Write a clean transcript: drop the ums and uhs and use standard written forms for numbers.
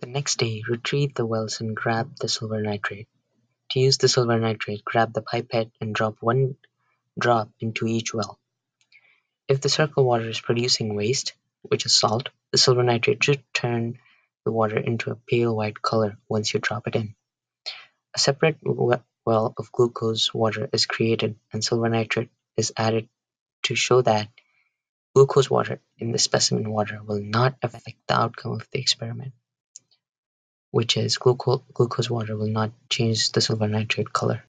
The next day, retrieve the wells and grab the silver nitrate. To use the silver nitrate, grab the pipette and drop one drop into each well. If the circle water is producing waste, which is salt, the silver nitrate should turn the water into a pale white color once you drop it in. A separate well of glucose water is created and silver nitrate is added to show that glucose water in the specimen water will not affect the outcome of the experiment, which is glucose water will not change the silver nitrate color.